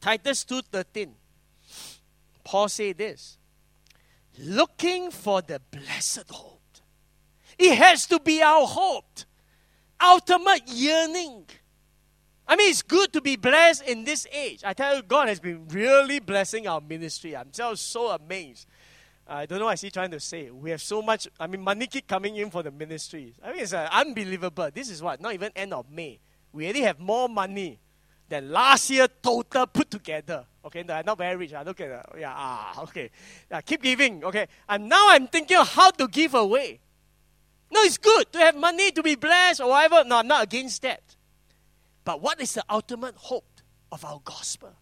Titus 2:13. Paul said this. Looking for the blessed hope. It has to be our hope. Ultimate yearning. I mean, it's good to be blessed in this age. I tell you, God has been really blessing our ministry. I'm just so amazed. I don't know what he's trying to say. We have so much, money keep coming in for the ministry. I mean, it's unbelievable. This is what? Not even end of May. We already have more money than last year total put together. Okay, no, I'm not very rich. Look at that. Okay. Keep giving. Okay. And now I'm thinking of how to give away. No, it's good to have money, to be blessed or whatever. No, I'm not against that. But what is the ultimate hope of our gospel?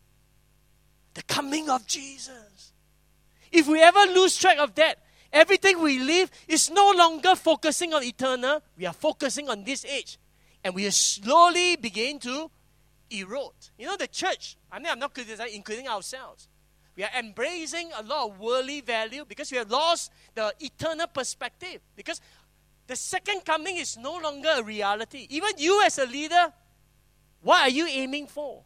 The coming of Jesus. If we ever lose track of that, everything we live is no longer focusing on eternal. We are focusing on this age. And we are slowly begin to erode. You know, the church, I'm not criticizing, including ourselves. We are embracing a lot of worldly value because we have lost the eternal perspective. Because the second coming is no longer a reality. Even you as a leader, what are you aiming for?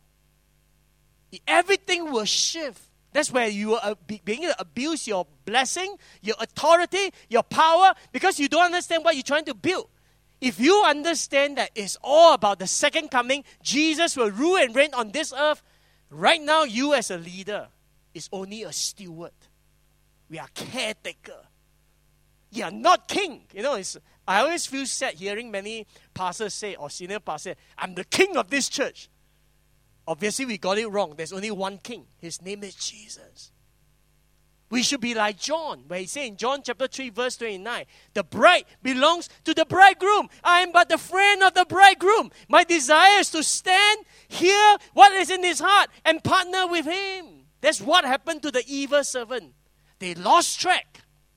Everything will shift. That's where you are beginning to abuse your blessing, your authority, your power, because you don't understand what you're trying to build. If you understand that it's all about the second coming, Jesus will rule and reign on this earth. Right now, you as a leader is only a steward. We are caretaker. You are not king. You know, I always feel sad hearing many pastors say, or senior pastors say, I'm the king of this church. Obviously, we got it wrong. There's only one king. His name is Jesus. We should be like John, where he said in John chapter 3, verse 29, the bride belongs to the bridegroom. I am but the friend of the bridegroom. My desire is to stand, hear what is in his heart, and partner with him. That's what happened to the evil servant. They lost track.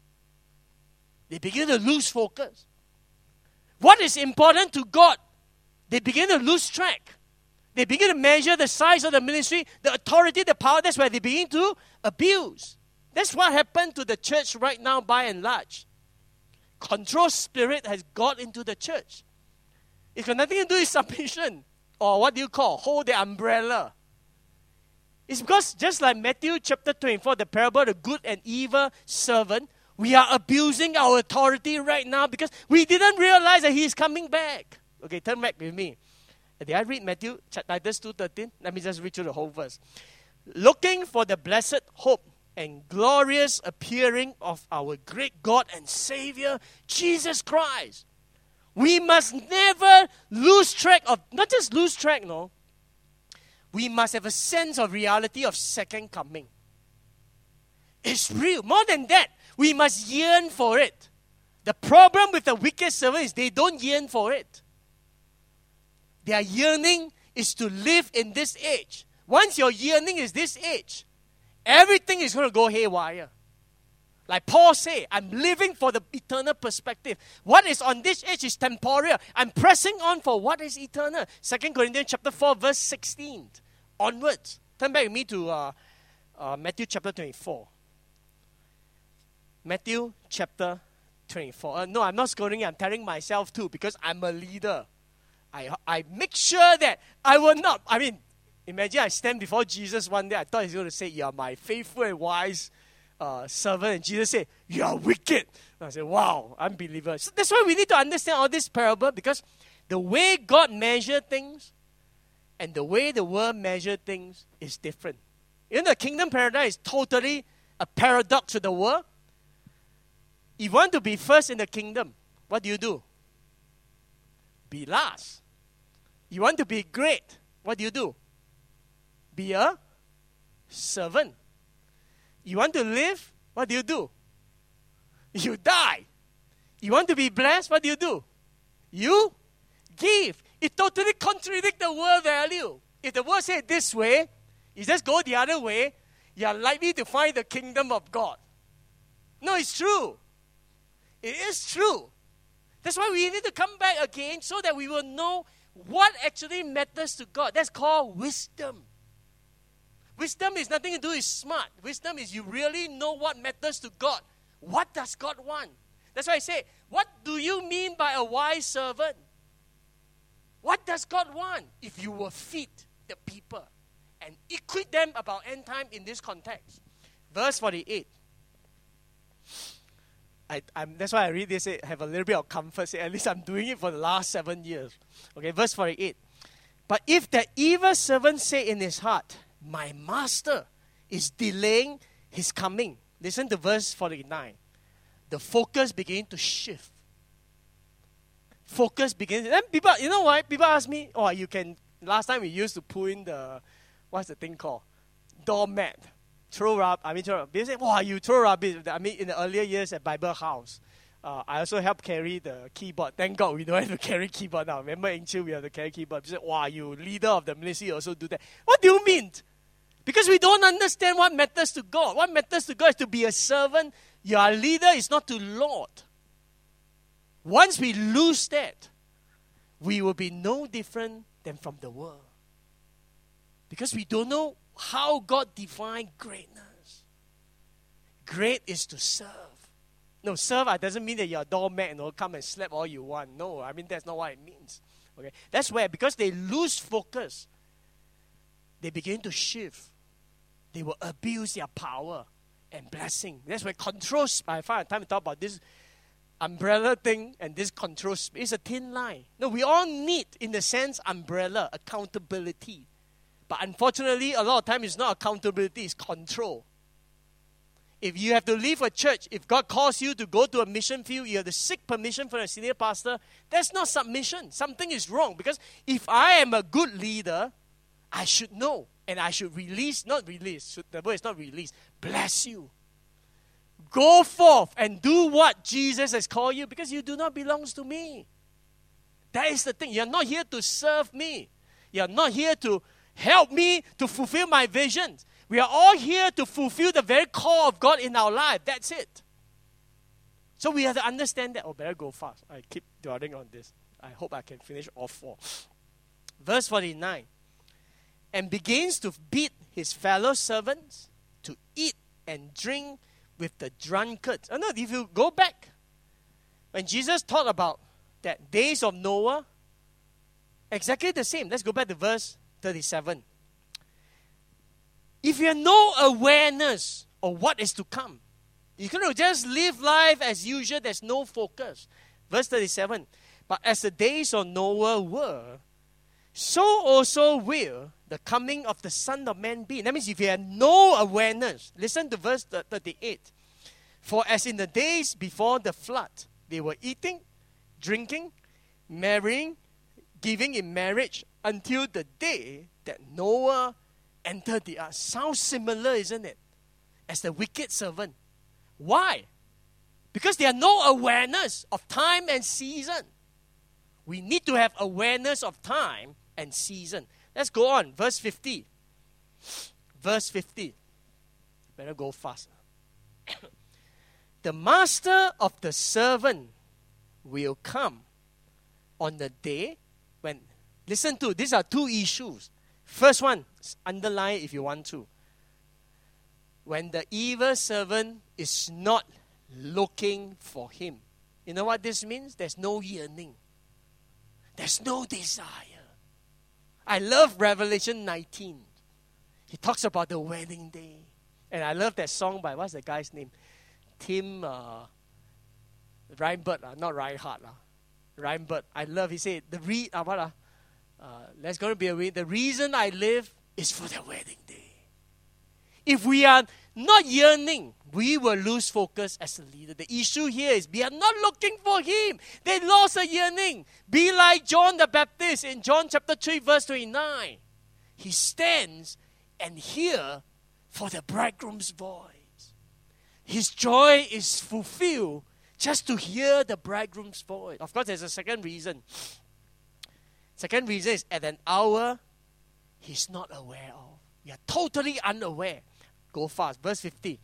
They begin to lose focus. What is important to God, they begin to lose track. They begin to measure the size of the ministry, the authority, the power. That's where they begin to abuse. That's what happened to the church right now by and large. Control spirit has got into the church. It's got nothing to do with submission or what do you call, hold the umbrella. It's because just like Matthew chapter 24, the parable of the good and evil servant, we are abusing our authority right now because we didn't realize that he is coming back. Okay, turn back with me. Did I read Matthew, Titus 2:13? Let me just read through the whole verse. Looking for the blessed hope and glorious appearing of our great God and Savior, Jesus Christ. We must never lose track of, not just lose track, no. We must have a sense of reality of second coming. It's real. More than that, we must yearn for it. The problem with the wicked servant is they don't yearn for it. Their yearning is to live in this age. Once your yearning is this age, everything is going to go haywire. Like Paul said, I'm living for the eternal perspective. What is on this age is temporal. I'm pressing on for what is eternal. 2 Corinthians chapter 4, verse 16 onwards. Turn back with me to Matthew chapter 24. Matthew chapter 24. No, I'm not scoring it. I'm telling myself too because I'm a leader. I make sure that I will not. Imagine I stand before Jesus one day. I thought he's going to say, you are my faithful and wise servant. And Jesus said, you are wicked. And I said, wow, unbeliever. So that's why we need to understand all this parable because the way God measured things and the way the world measured things is different. You know, the kingdom paradigm is totally a paradox to the world. If you want to be first in the kingdom, what do? Be last. You want to be great, what do? Be a servant. You want to live, what do? You die. You want to be blessed, what do? You give. It totally contradicts the world value. If the world said this way, you just go the other way, you are likely to find the kingdom of God. No, it's true. It is true. That's why we need to come back again so that we will know what actually matters to God. That's called wisdom. Wisdom is nothing to do with smart. Wisdom is you really know what matters to God. What does God want? That's why I say, what do you mean by a wise servant? What does God want? If you will feed the people and equip equip them about end time in this context. Verse 48. That's why I read this, have a little bit of comfort. Say, at least I'm doing it for the last 7 years. Okay, verse 48. But if the evil servant say in his heart, my master is delaying his coming. Listen to verse 49. The focus begins to shift. Focus begins. Then people, you know why? People ask me, last time we used to pull in what's the thing called? Doormat. Throw rubbish. People say, you throw rubbish. In the earlier years at Bible House, I also helped carry the keyboard. Thank God we don't have to carry keyboard now. Remember in Chill, we have to carry keyboard. People say, you leader of the ministry also do that. What do you mean? Because we don't understand what matters to God. What matters to God is to be a servant. Your leader is not to Lord. Once we lose that, we will be no different than from the world. Because we don't know how God defined greatness. Great is to serve. No, serve doesn't mean that you're a doormat and come and slap all you want. No, that's not what it means. Okay, that's where, because they lose focus, they begin to shift. They will abuse their power and blessing. That's where control. I find time to talk about this umbrella thing and this control. It's a thin line. No, we all need, in the sense, umbrella, accountability. But unfortunately, a lot of times it's not accountability, it's control. If you have to leave a church, if God calls you to go to a mission field, you have to seek permission from a senior pastor, that's not submission. Something is wrong. Because if I am a good leader, I should know. And I should the word is not release, bless you. Go forth and do what Jesus has called you, because you do not belong to me. That is the thing. You're not here to serve me. You're not here to help me to fulfill my visions. We are all here to fulfill the very core of God in our life. That's it. So we have to understand that. Better go fast. I keep dwelling on this. I hope I can finish all 4. Verse 49. And begins to beat his fellow servants, to eat and drink with the drunkards. No, if you go back, when Jesus taught about that days of Noah, exactly the same. Let's go back to verse 37. If you have no awareness of what is to come, you're going to just live life as usual. There's no focus. Verse 37. But as the days of Noah were, so also will the coming of the Son of Man be. That means if you have no awareness, listen to verse 38. For as in the days before the flood, they were eating, drinking, marrying, giving in marriage, until the day that Noah entered the ark. Sounds similar, isn't it? As the wicked servant. Why? Because they have no awareness of time and season. We need to have awareness of time and season. Let's go on. Verse 50. Verse 50. Better go fast. The master of the servant will come on the day when, listen to, these are 2 issues. First one, underline if you want to. When the evil servant is not looking for him. You know what this means? There's no yearning. There's no desire. I love Revelation 19. He talks about the wedding day. And I love that song by, what's the guy's name? Tim Reinbert, not Reinhardt. Reinbert. I love, he said, there's going to be a way. The reason I live is for the wedding day. If we are not yearning, we will lose focus as a leader. The issue here is we are not looking for him. They lost a yearning. Be like John the Baptist in John chapter 3 verse 29. He stands and hears for the bridegroom's voice. His joy is fulfilled just to hear the bridegroom's voice. Of course, there's a second reason. Second reason is at an hour he's not aware of. We are totally unaware. Go fast. Verse 50.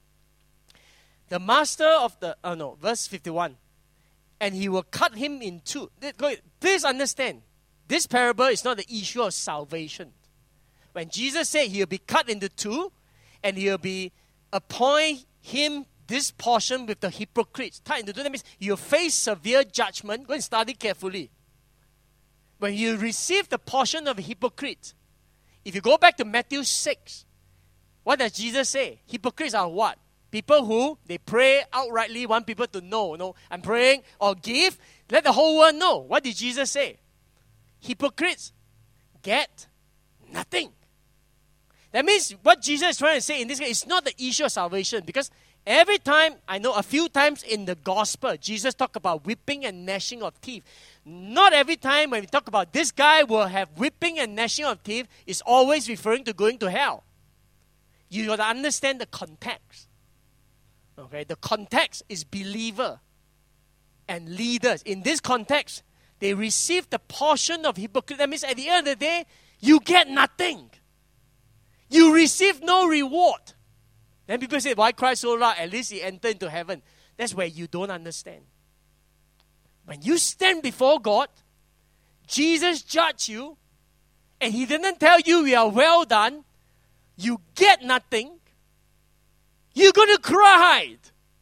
The master of the, verse 51. And he will cut him in 2. Please understand, this parable is not the issue of salvation. When Jesus said he will be cut into 2, and he will be appoint him this portion with the hypocrites. Cut into 2, that means you face severe judgment. Go and study carefully. When you receive the portion of a hypocrite, If you go back to Matthew 6, what does Jesus say? Hypocrites are what? People who, they pray outrightly, want people to know. No, I'm praying or give. Let the whole world know. What did Jesus say? Hypocrites get nothing. That means what Jesus is trying to say in this case is not the issue of salvation. Because every time, I know a few times in the gospel, Jesus talked about whipping and gnashing of teeth. Not every time when we talk about this guy will have whipping and gnashing of teeth, is always referring to going to hell. You got to understand the context. Okay, the context is believer and leaders. In this context, they receive the portion of hypocrite. That means at the end of the day, you get nothing. You receive no reward. Then people say, why cry so loud? At least he entered into heaven. That's where you don't understand. When you stand before God, Jesus judged you, and he didn't tell you you are well done. You get nothing. You're going to cry.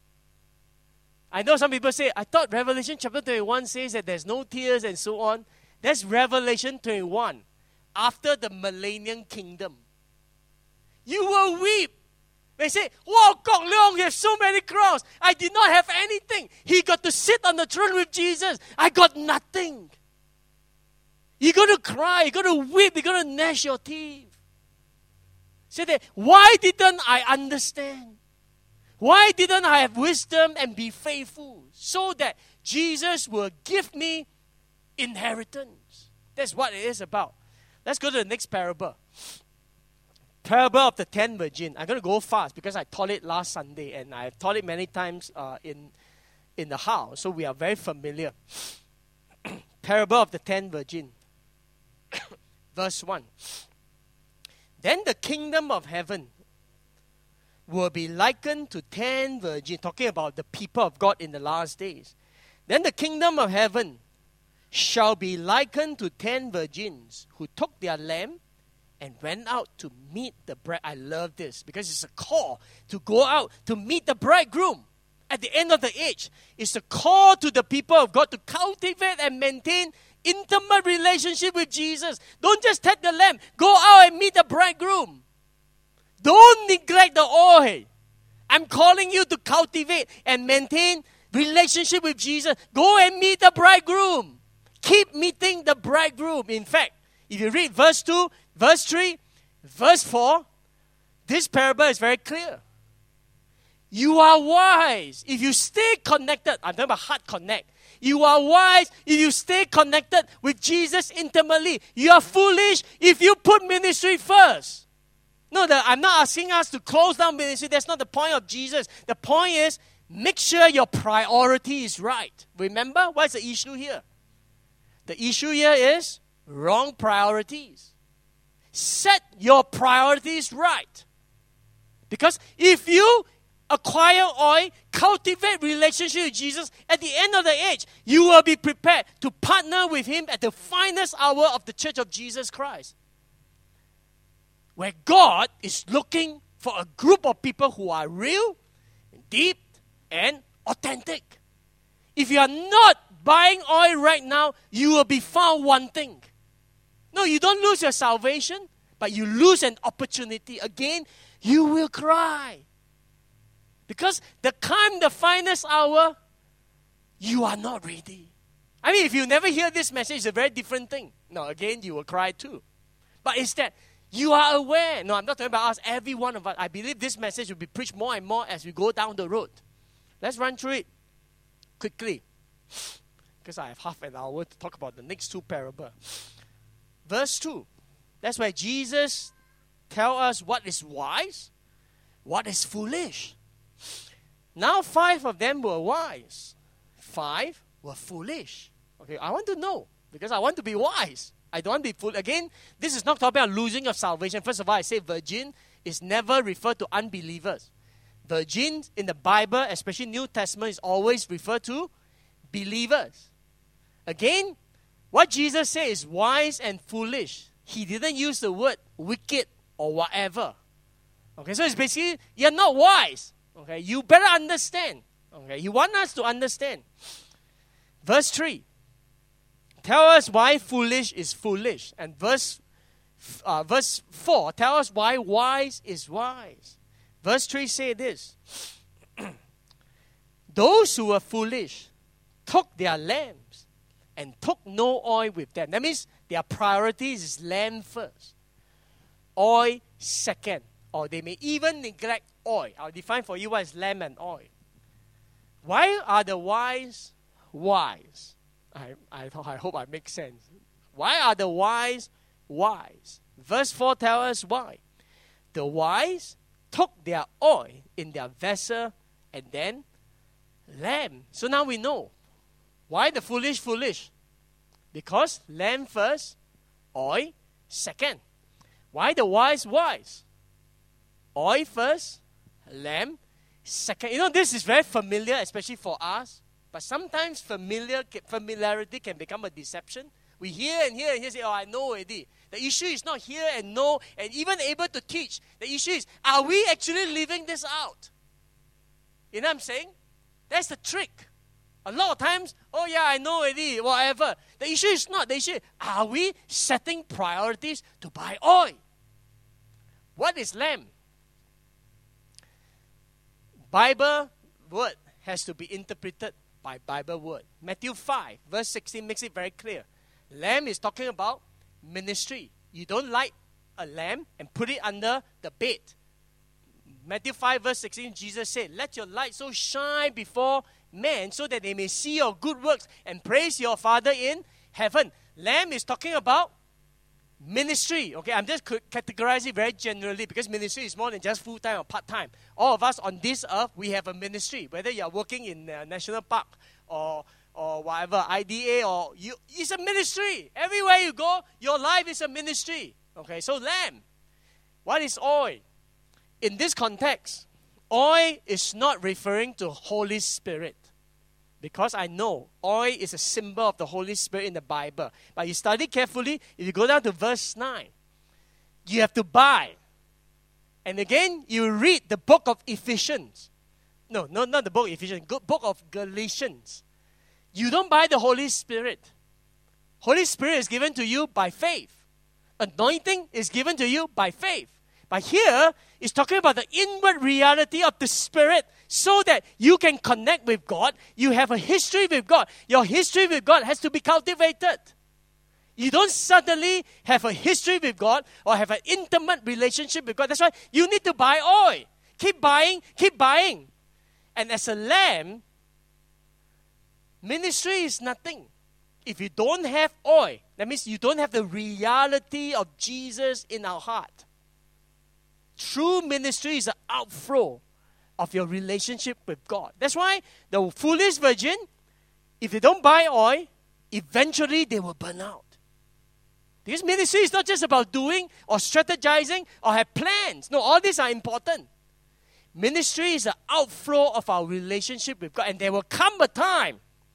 I know some people say, I thought Revelation chapter 21 says that there's no tears and so on. That's Revelation 21. After the millennium kingdom. You will weep. They say, wow, Kok Leong, you have so many crowns. I did not have anything. He got to sit on the throne with Jesus. I got nothing. You're going to cry. You're going to weep. You're going to gnash your teeth. Say that, why didn't I understand? Why didn't I have wisdom and be faithful? So that Jesus will give me inheritance. That's what it is about. Let's go to the next parable. Parable of the 10 virgins. I'm going to go fast because I taught it last Sunday and I've taught it many times in the house. So we are very familiar. Parable of the 10 virgins. Verse 1. Then the kingdom of heaven will be likened to 10 virgins. Talking about the people of God in the last days. Then the kingdom of heaven shall be likened to 10 virgins who took their lamp and went out to meet the bride. I love this because it's a call to go out to meet the bridegroom at the end of the age. It's a call to the people of God to cultivate and maintain intimate relationship with Jesus. Don't just take the lamp. Go out and meet the bridegroom. Don't neglect the oil. I'm calling you to cultivate and maintain relationship with Jesus. Go and meet the bridegroom. Keep meeting the bridegroom. In fact, if you read verse 2, verse 3, verse 4, this parable is very clear. You are wise if you stay connected. I'm talking about heart connect. You are wise if you stay connected with Jesus intimately. You are foolish if you put ministry first. No, I'm not asking us to close down ministry. That's not the point of Jesus. The point is, make sure your priority is right. Remember, what's the issue here? The issue here is wrong priorities. Set your priorities right. Because if you acquire oil, cultivate relationship with Jesus, at the end of the age, you will be prepared to partner with Him at the finest hour of the Church of Jesus Christ. Where God is looking for a group of people who are real, deep, and authentic. If you are not buying oil right now, you will be found wanting. No, you don't lose your salvation, but you lose an opportunity. Again, you will cry. Because the finest hour, you are not ready. I mean, if you never hear this message, it's a very different thing. No, again, you will cry too. But instead, you are aware. No, I'm not talking about us, every one of us. I believe this message will be preached more and more as we go down the road. Let's run through it quickly. Because I have half an hour to talk about the next two parables. Verse 2. That's where Jesus tells us what is wise, what is foolish. Now 5 of them were wise. 5 were foolish. Okay, I want to know because I want to be wise. I don't want to be foolish. Again, this is not talking about losing of salvation. First of all, I say virgin is never referred to unbelievers. Virgins in the Bible, especially New Testament, is always referred to believers. Again, what Jesus said is wise and foolish. He didn't use the word wicked or whatever. Okay, so it's basically, you're not wise. Okay, you better understand. Okay, He wants us to understand. Verse 3. Tell us why foolish is foolish. And verse verse 4 tells us why wise is wise. Verse 3 say this. Those who were foolish took their lambs and took no oil with them. That means their priorities is lamb first, oil second, or they may even neglect oil. I'll define for you what is lamb and oil. Why are the wise wise? I hope I make sense. Why are the wise wise? Verse 4 tells us why. The wise took their oil in their vessel and then lamb. So now we know. Why the foolish foolish? Because lamb first, oil second. Why the wise wise? Oil first, lamb second. You know, this is very familiar, especially for us. But sometimes familiarity can become a deception. We hear and hear and hear, say, oh, I know already. The issue is not hear and know and even able to teach. The issue is, are we actually living this out? You know what I'm saying? That's the trick. A lot of times, oh yeah, I know already, whatever. The issue is not. The issue is, are we setting priorities to buy oil? What is lamb? Bible word has to be interpreted by Bible word. Matthew 5, verse 16 makes it very clear. Lamb is talking about ministry. You don't light a lamp and put it under the bed. Matthew 5, verse 16, Jesus said, let your light so shine before men so that they may see your good works and praise your Father in heaven. Lamb is talking about ministry. Okay, I'm just categorizing very generally because ministry is more than just full-time or part-time. All of us on this earth, we have a ministry. Whether you are working in a national park or whatever, IDA, or you, it's a ministry. Everywhere you go, your life is a ministry. Okay, so lamb. What is oil? In this context, oil is not referring to Holy Spirit. Because I know oil is a symbol of the Holy Spirit in the Bible. But you study carefully, if you go down to verse 9, you have to buy. And again, you read the book of Ephesians. No, not the book of Ephesians, book of Galatians. You don't buy the Holy Spirit. Holy Spirit is given to you by faith. Anointing is given to you by faith. But here, it's talking about the inward reality of the Spirit so that you can connect with God. You have a history with God. Your history with God has to be cultivated. You don't suddenly have a history with God or have an intimate relationship with God. That's why you need to buy oil. Keep buying, keep buying. And as a lamb, ministry is nothing. If you don't have oil, that means you don't have the reality of Jesus in our heart. True ministry is an outflow of your relationship with God. That's why the foolish virgin, if they don't buy oil, eventually they will burn out. Because ministry is not just about doing or strategizing or have plans. No, all these are important. Ministry is an outflow of our relationship with God. And there will come a time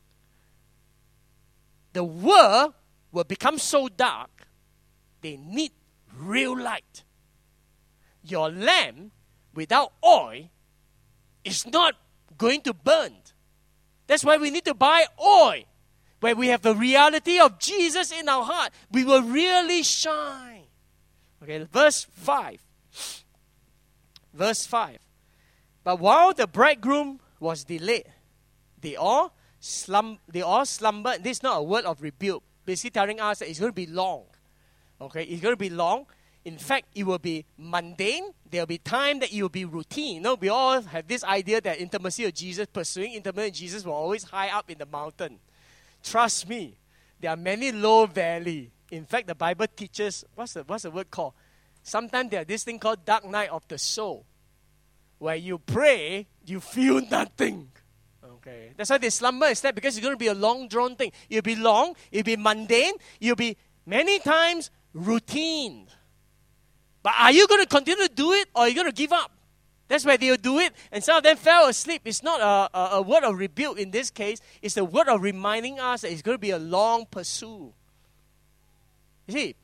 the world will become so dark, they need real light. Your lamp without oil is not going to burn. That's why we need to buy oil. Where we have the reality of Jesus in our heart, we will really shine. Okay, verse 5. Verse 5. But while the bridegroom was delayed, they all slumbered. This is not a word of rebuke. Basically telling us that it's going to be long. Okay, it's going to be long. In fact, it will be mundane. There will be time that it will be routine. You know, we all have this idea that intimacy with Jesus, pursuing intimacy with Jesus, will always high up in the mountain. Trust me, there are many low valley. In fact, the Bible teaches, what's the word called? Sometimes there's this thing called dark night of the soul. Where you pray, you feel nothing. Okay, that's why they slumber instead, because it's going to be a long drawn thing. It'll be long, it'll be mundane, it'll be many times routine. But are you going to continue to do it, or are you going to give up? That's why they'll do it, and some of them fell asleep. It's not a word of rebuke in this case. It's a word of reminding us that it's going to be a long pursuit. You see,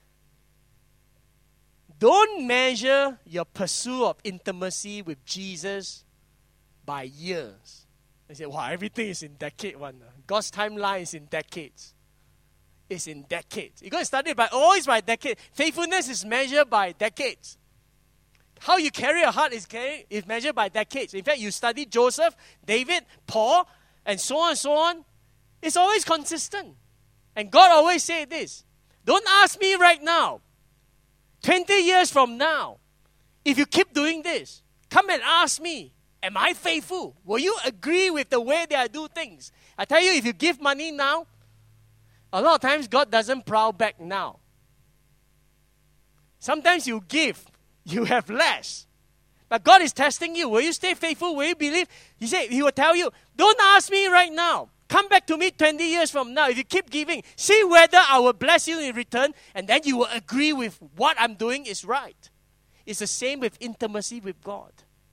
don't measure your pursuit of intimacy with Jesus by years. They say, wow, everything is in decade one. God's timeline is in decades. is in decades. You're going to study it always by decades. Faithfulness is measured by decades. How you carry a heart is measured by decades. In fact, you study Joseph, David, Paul, and so on and so on. It's always consistent. And God always said this. Don't ask me right now. 20 years from now, if you keep doing this, come and ask me, am I faithful? Will you agree with the way that I do things? I tell you, if you give money now, a lot of times God doesn't prowl back now. Sometimes you give, you have less. But God is testing you. Will you stay faithful? Will you believe? He will tell you, don't ask me right now. Come back to me 20 years from now. If you keep giving, see whether I will bless you in return, and then you will agree with what I'm doing is right. It's the same with intimacy with God.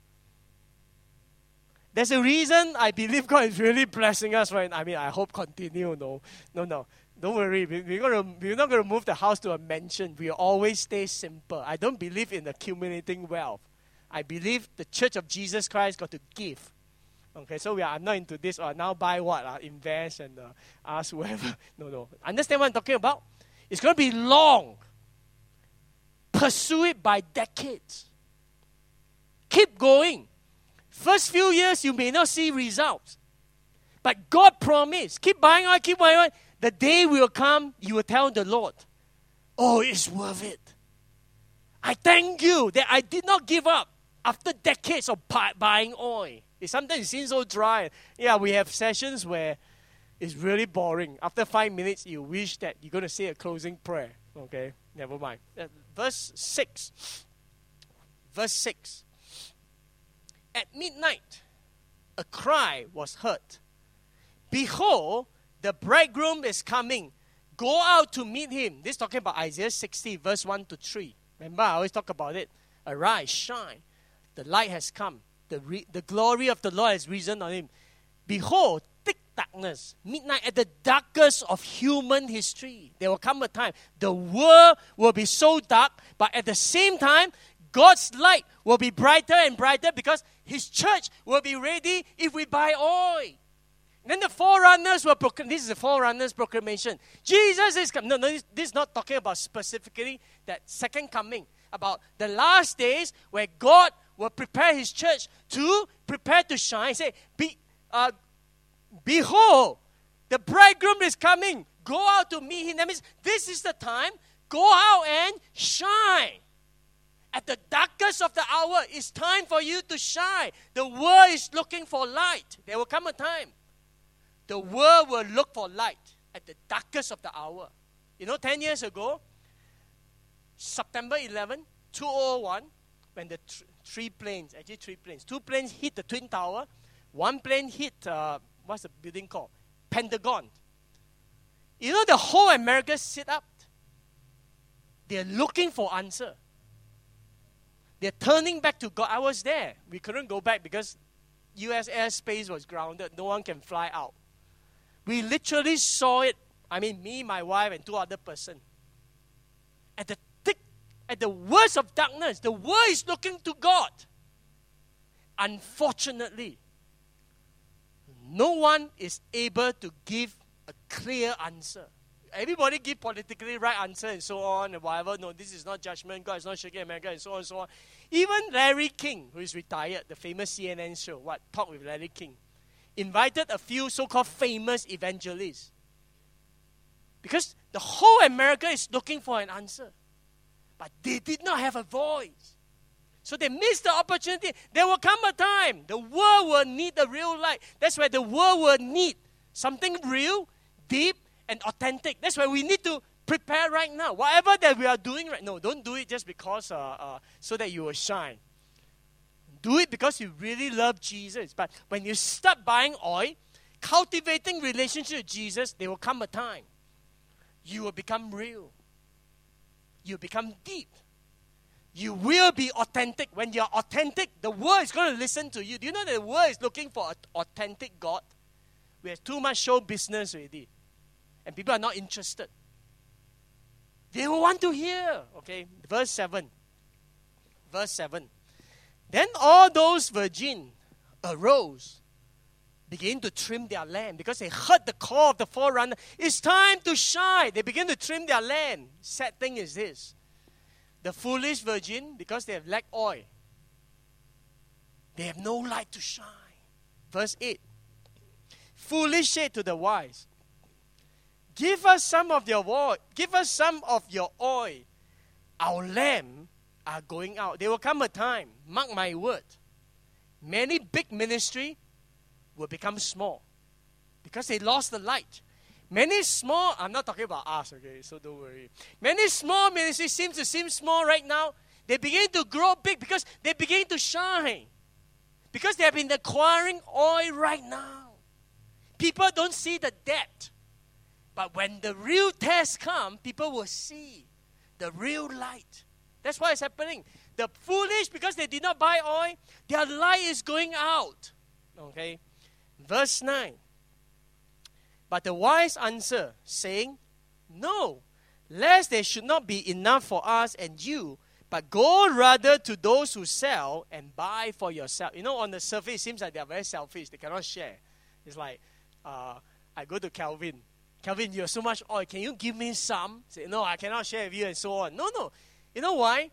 There's a reason I believe God is really blessing us right now. I mean, I hope continue. No. Don't worry. We're not going to move the house to a mansion. We always stay simple. I don't believe in accumulating wealth. I believe the Church of Jesus Christ got to give. Okay, so I'm not into this, or now buy what? Invest and ask whoever. No. Understand what I'm talking about? It's going to be long. Pursue it by decades. Keep going. First few years, you may not see results. But God promised. Keep buying on. The day will come, you will tell the Lord, oh, it's worth it. I thank you that I did not give up after decades of buying oil. Sometimes it seems so dry. Yeah, we have sessions where it's really boring. After 5 minutes, you wish that you're going to say a closing prayer. Okay, never mind. Verse 6. Verse 6. At midnight, a cry was heard. Behold, the bridegroom is coming. Go out to meet him. This is talking about Isaiah 60, verse 1 to 3. Remember, I always talk about it. Arise, shine. The light has come. The glory of the Lord has risen on him. Behold, thick darkness, midnight at the darkest of human history. There will come a time, the world will be so dark, but at the same time, God's light will be brighter and brighter because his church will be ready if we buy oil. Then the forerunners will proclaim. This is the forerunners proclamation. Jesus is coming. No, this is not talking about specifically that second coming. About the last days where God will prepare his church to prepare to shine. Say, behold, the bridegroom is coming. Go out to meet him. That means this is the time. Go out and shine. At the darkest of the hour, it's time for you to shine. The world is looking for light. There will come a time. The world will look for light at the darkest of the hour. 10 years ago, September 11, 2001, when the three planes, 2 planes hit the Twin Tower. 1 plane hit, what's the building called? Pentagon. The whole America sit up. They're looking for answer. They're turning back to God. I was there. We couldn't go back because U.S. airspace was grounded. No one can fly out. We literally saw it. I mean, me, my wife, and 2 other persons. At the worst of darkness, the world is looking to God. Unfortunately, no one is able to give a clear answer. Everybody give politically right answer and so on and whatever. No, this is not judgment. God is not shaking America and so on and so on. Even Larry King, who is retired, the famous CNN show, Talk with Larry King, invited a few so-called famous evangelists. Because the whole America is looking for an answer. But they did not have a voice. So they missed the opportunity. There will come a time. The world will need the real light. That's why the world will need something real, deep, and authentic. That's why we need to prepare right now. Whatever that we are doing right now, don't do it just because so that you will shine. Do it because you really love Jesus. But when you start buying oil, cultivating relationship with Jesus, there will come a time. You will become real. You become deep. You will be authentic. When you're authentic, the world is going to listen to you. Do you know that the world is looking for an authentic God? We have too much show business already. And people are not interested. They will want to hear. Okay, verse 7. Verse 7. Then all those virgins arose, begin to trim their lamp because they heard the call of the forerunner. It's time to shine. They begin to trim their lamp. Sad thing is this. The foolish virgin, because they have lacked oil, they have no light to shine. Verse 8. Foolish said to the wise, give us some of your oil. Give us some of your oil. Our lamp are going out. There will come a time, mark my word, many big ministry will become small because they lost the light. Many small, I'm not talking about us, okay, so don't worry. Many small ministries seem small right now. They begin to grow big because they begin to shine. Because they have been acquiring oil right now. People don't see the depth. But when the real test comes, people will see the real light. That's why it's happening. The foolish, because they did not buy oil, their light is going out. Okay? Verse 9. But the wise answer, saying, no, lest there should not be enough for us and you, but go rather to those who sell and buy for yourself. You know, on the surface, it seems like they are very selfish. They cannot share. It's like, I go to Calvin. Calvin, you have so much oil. Can you give me some? Say, no, I cannot share with you and so on. No. You know why?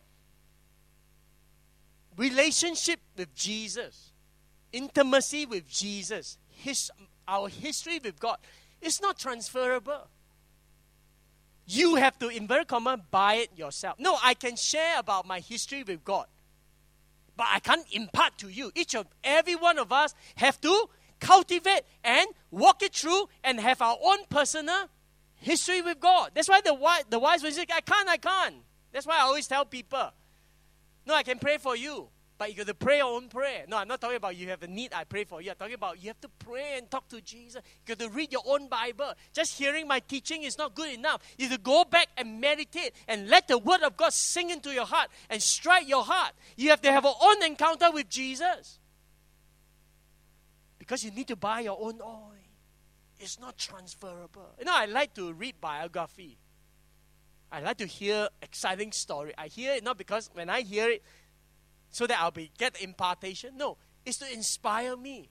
Relationship with Jesus, intimacy with Jesus, our history with God, it's not transferable. You have to, in very common, buy it yourself. No, I can share about my history with God, but I can't impart to you. Every one of us have to cultivate and walk it through and have our own personal history with God. That's why the wise will say, I can't. That's why I always tell people, no, I can pray for you, but you got to pray your own prayer. No, I'm not talking about you have a need, I pray for you. I'm talking about you have to pray and talk to Jesus. You got to read your own Bible. Just hearing my teaching is not good enough. You have to go back and meditate and let the Word of God sing into your heart and strike your heart. You have to have your own encounter with Jesus. Because you need to buy your own oil. It's not transferable. You know, I like to read biography. I like to hear exciting story. I hear it not because when I hear it, so that I'll get impartation. No, it's to inspire me.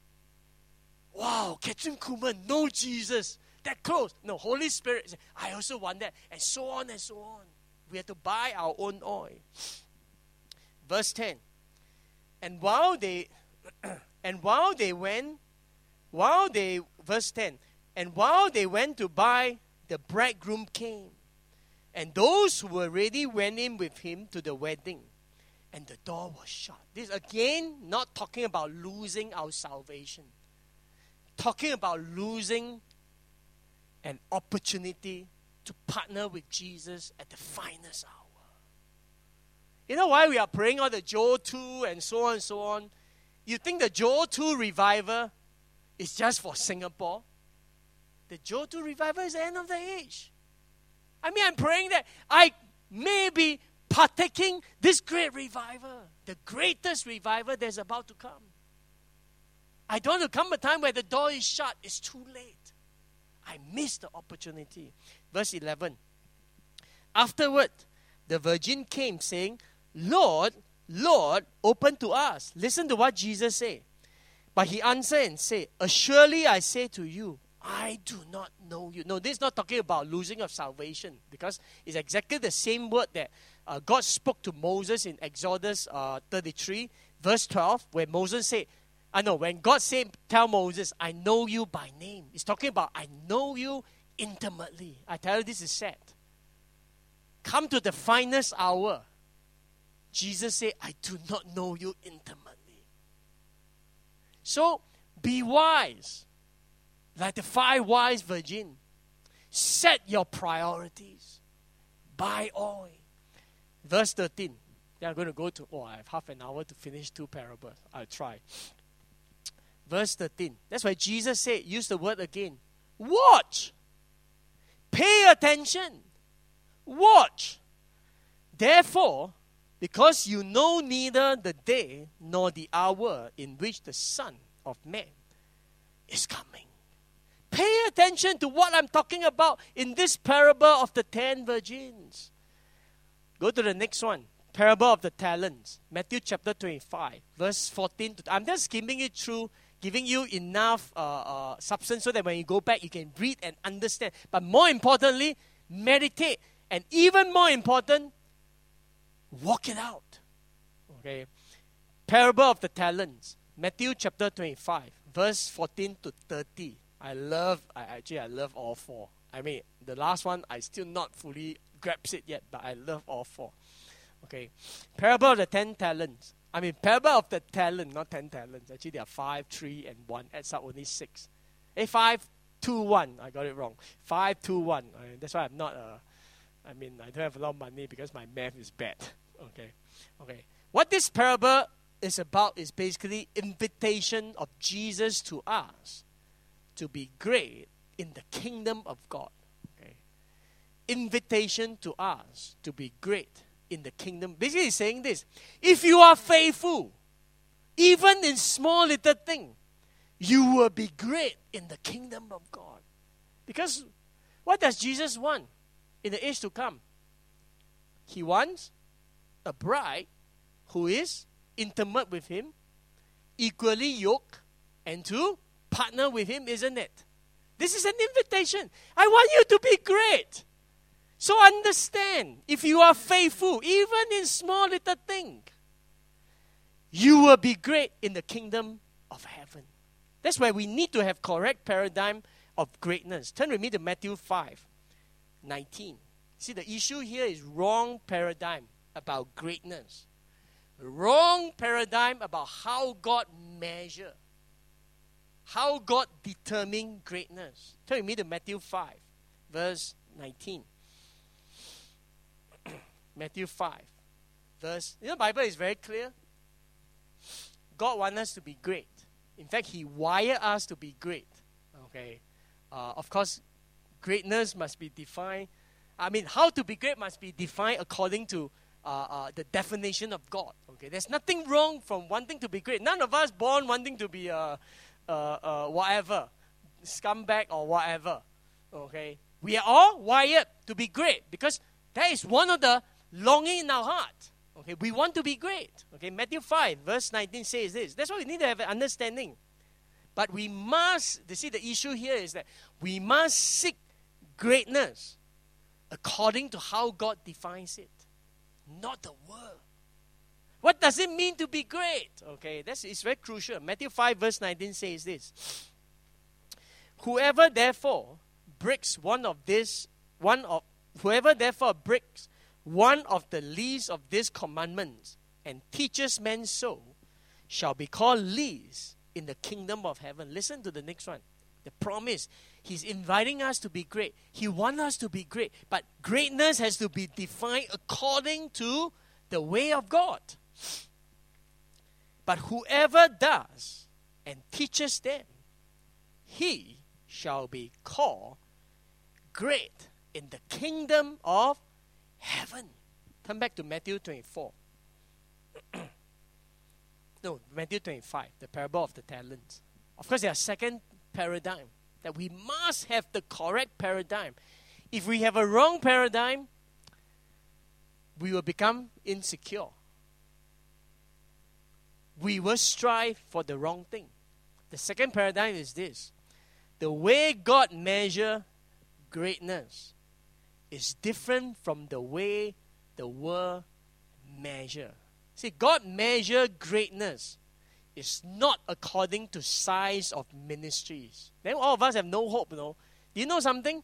Wow, Kathryn Kuhlman, know Jesus. That close. No, Holy Spirit, I also want that. And so on and so on. We have to buy our own oil. Verse 10. Verse 10. And while they went to buy, the bridegroom came. And those who were ready went in with him to the wedding. And the door was shut. This again, not talking about losing our salvation. Talking about losing an opportunity to partner with Jesus at the finest hour. You know why we are praying all the Joel 2 and so on and so on? You think the Joel 2 revival is just for Singapore? The Joel 2 revival is the end of the age. I mean, I'm praying that I may be partaking this great revival, the greatest revival that's about to come. I don't want to come a time where the door is shut. It's too late. I missed the opportunity. Verse 11. Afterward, the virgin came saying, Lord, Lord, open to us. Listen to what Jesus said. But he answered and said, Surely I say to you, I do not know you. No, this is not talking about losing of salvation, because it's exactly the same word that God spoke to Moses in Exodus 33, verse 12, where Moses said, when God said, tell Moses, I know you by name. It's talking about, I know you intimately. I tell you, this is sad. Come to the finest hour. Jesus said, I do not know you intimately. So, be wise. Like the 5 wise virgins. Set your priorities. Buy oil. Verse 13. Then I'm going to go to, I have half an hour to finish 2 parables. I'll try. Verse 13. That's why Jesus said, use the word again. Watch. Pay attention. Watch. Therefore, because you know neither the day nor the hour in which the Son of Man is coming. Pay attention to what I'm talking about in this parable of the 10 virgins. Go to the next one. Parable of the talents. Matthew chapter 25, verse 14. I'm just skimming it through giving you enough substance so that when you go back, you can read and understand. But more importantly, meditate. And even more important, walk it out. Okay. Parable of the talents. Matthew chapter 25, verse 14 to 30. I love all four. I mean, the last one, I still not fully grasp it yet, but I love all four. Okay. Parable of the 10 talents. I mean, parable of the talent, not 10 talents. Actually, there are 5, 3, and 1. Adds up only 6. 5, 2, 1. I got it wrong. 5, 2, 1. That's why I'm not I don't have a lot of money because my math is bad. Okay. What this parable is about is basically invitation of Jesus to us to be great in the kingdom of God. Okay. Invitation to us to be great in the kingdom. Basically, he's saying this: if you are faithful, even in small little thing, you will be great in the kingdom of God. Because what does Jesus want in the age to come? He wants a bride who is intimate with him, equally yoked, and to partner with him, isn't it? This is an invitation. I want you to be great. So understand, if you are faithful, even in small little thing, you will be great in the kingdom of heaven. That's why we need to have correct paradigm of greatness. Turn with me to Matthew 5:19. See, the issue here is wrong paradigm about greatness. Wrong paradigm about how God measure, how God determine greatness. Turn with me to Matthew 5, verse 19. Matthew 5, verse... the Bible is very clear. God wants us to be great. In fact, He wired us to be great. Okay. Of course, greatness must be defined. How to be great must be defined according to the definition of God. Okay. There's nothing wrong from wanting to be great. None of us born wanting to be whatever, scumbag or whatever. Okay. We are all wired to be great because that is one of the longing in our heart. Okay, we want to be great. Okay, Matthew 5, verse 19 says this. That's why we need to have an understanding. But we must, the issue here is that we must seek greatness according to how God defines it, not the world. What does it mean to be great? Okay, it's very crucial. Matthew 5, verse 19 says this. Whoever therefore breaks one of the least of these commandments and teaches men so shall be called least in the kingdom of heaven. Listen to the next one. The promise. He's inviting us to be great. He wants us to be great. But greatness has to be defined according to the way of God. But whoever does and teaches them, he shall be called great in the kingdom of heaven. Come back to Matthew 24. No, Matthew 25, the parable of the talents. Of course, there are second paradigm that we must have the correct paradigm. If we have a wrong paradigm, we will become insecure. We will strive for the wrong thing. The second paradigm is this. The way God measures greatness is different from the way the world measure. See, God measure greatness is not according to size of ministries. Then all of us have no hope, Do you know something?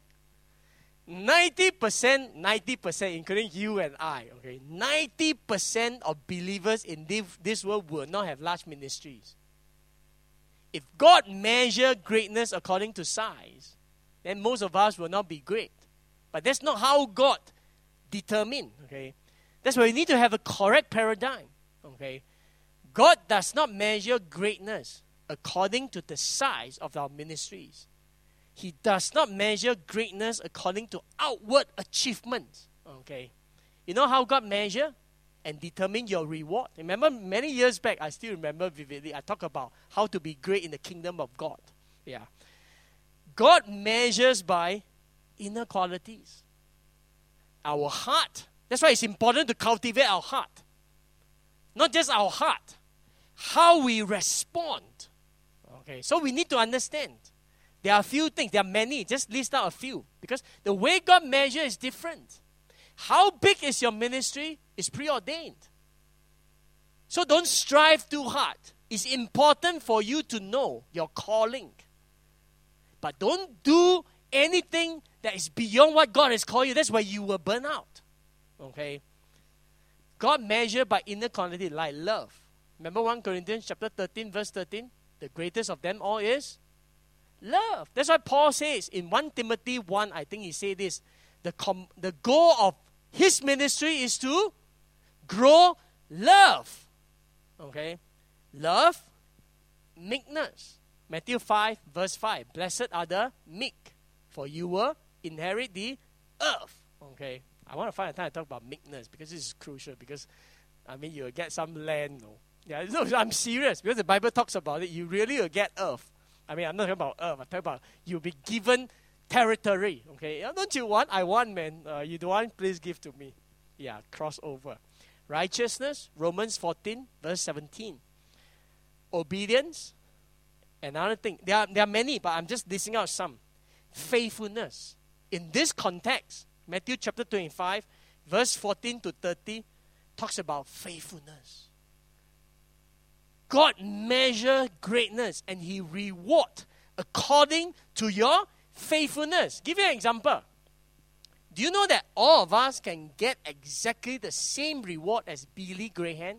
90%, including you and I, okay, 90% of believers in this world will not have large ministries. If God measure greatness according to size, then most of us will not be great. But that's not how God determine, okay? That's why we need to have a correct paradigm, okay? God does not measure greatness according to the size of our ministries. He does not measure greatness according to outward achievements, okay? You know how God measure and determine your reward? Remember, many years back, I still remember vividly, I talked about how to be great in the kingdom of God. Yeah. God measures by inner qualities. Our heart. That's why it's important to cultivate our heart. Not just our heart. How we respond. Okay, so we need to understand. There are a few things. There are many. Just list out a few. Because the way God measures is different. How big is your ministry is preordained. So don't strive too hard. It's important for you to know your calling. But don't do anything that is beyond what God has called you. That's where you will burn out. Okay? God measured by inner quality like love. Remember 1 Corinthians chapter 13, verse 13? The greatest of them all is love. That's why Paul says in 1 Timothy 1, I think he said this, the goal of his ministry is to grow love. Okay? Love, meekness. Matthew 5, verse 5. Blessed are the meek, for you will inherit the earth. Okay? I want to find a time to talk about meekness because this is crucial because, you'll get some land. No? Yeah, no, I'm serious because the Bible talks about it. You really will get earth. I'm not talking about earth. I'm talking about you'll be given territory. Okay? Don't you want? I want, man. You don't want? Please give to me. Yeah, crossover. Righteousness, Romans 14, verse 17. Obedience. Another thing. There are many, but I'm just listing out some. Faithfulness. In this context, Matthew chapter 25, verse 14 to 30, talks about faithfulness. God measures greatness and He rewards according to your faithfulness. Give you an example. Do you know that all of us can get exactly the same reward as Billy Graham?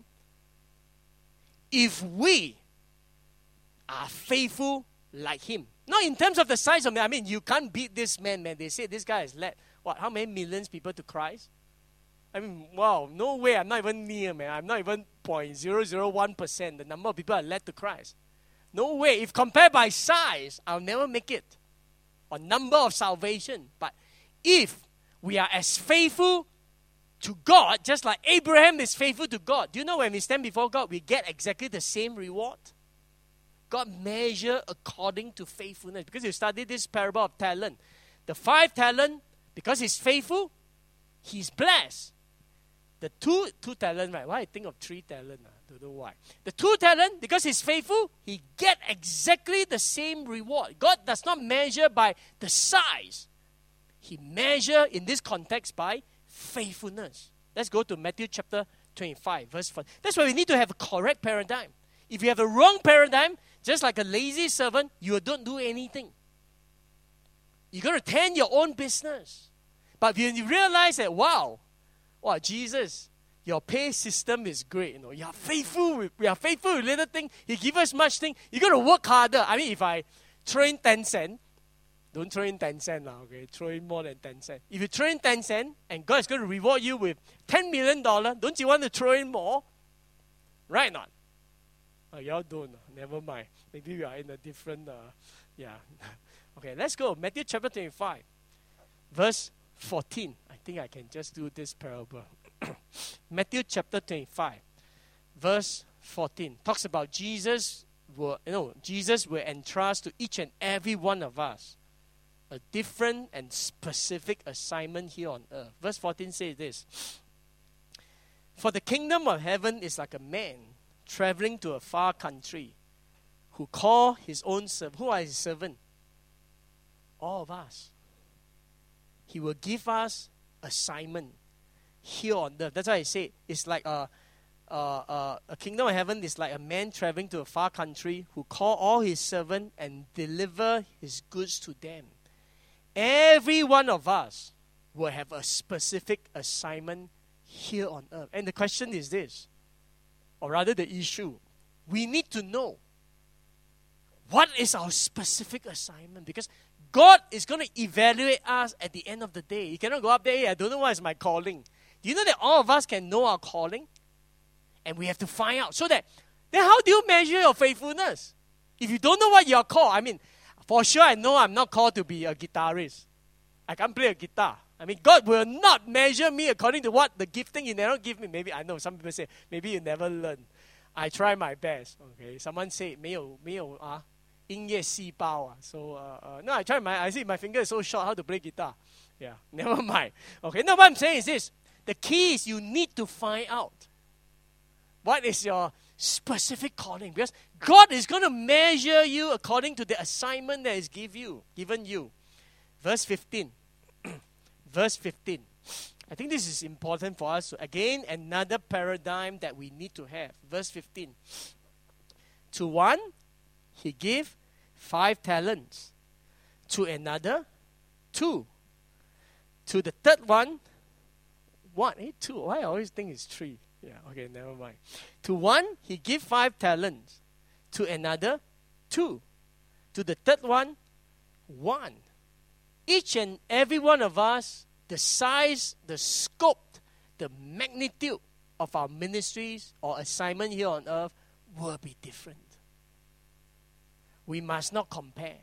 If we are faithful like him. Not in terms of the size of man. You can't beat this man. They say this guy has led, how many millions people to Christ? Wow, no way. I'm not even near, man. I'm not even 0.001% the number of people are led to Christ. No way. If compared by size, I'll never make it. Or number of salvation. But if we are as faithful to God, just like Abraham is faithful to God, do you know when we stand before God, we get exactly the same reward? God measures according to faithfulness. Because you study this parable of talent. The 5 talent, because he's faithful, he's blessed. The two talent, right? Why I think of 3 talent? Don't know why. The 2 talent, because he's faithful, he get exactly the same reward. God does not measure by the size. He measures in this context by faithfulness. Let's go to Matthew chapter 25, verse 4. That's why we need to have a correct paradigm. If you have a wrong paradigm, just like a lazy servant, you don't do anything. You're going to tend your own business. But when you realize that, wow, Jesus, your pay system is great. You are faithful. We are faithful with little thing. He gives us much thing. You're going to work harder. If I throw in 10 cents, don't throw in 10 cents now, okay? Throw in more than 10 cents. If you throw in 10 cents and God is going to reward you with $10 million, don't you want to throw in more? Right or not? Y'all don't. Never mind. Maybe we are in a different, Okay, let's go. Matthew chapter 25, verse 14. I think I can just do this parable. Matthew chapter 25, verse 14. Talks about Jesus will entrust to each and every one of us a different and specific assignment here on earth. Verse 14 says this. For the kingdom of heaven is like a man traveling to a far country, who call his own servant. Who are his servant? All of us. He will give us assignment here on earth. That's why I say it's like a kingdom of heaven is like a man traveling to a far country who call all his servants and deliver his goods to them. Every one of us will have a specific assignment here on earth. And the question is this, or rather the issue, we need to know what is our specific assignment, because God is going to evaluate us at the end of the day. You cannot go up there, hey, I don't know what is my calling. Do you know that all of us can know our calling? And we have to find out. So that, then how do you measure your faithfulness? If you don't know what you're called, for sure I know I'm not called to be a guitarist. I can't play a guitar. God will not measure me according to what the gifting He never give me. Maybe, I know some people say, maybe you never learn. I try my best. Okay, someone say, 没有音乐细胞啊. So, no, I see my finger is so short, how to play guitar. Yeah, never mind. Okay, now what I'm saying is this. The key is you need to find out what is your specific calling. Because God is going to measure you according to the assignment that is given you. Verse 15. Verse 15. I think this is important for us. So again, another paradigm that we need to have. Verse 15. To one, he gave 5 talents. To another, 2. To the third one, 1. 2. Why I always think it's 3? Yeah, okay, never mind. To one, he gave 5 talents. To another, 2. To the third one, 1. Each and every one of us, the size, the scope, the magnitude of our ministries or assignment here on earth will be different. We must not compare.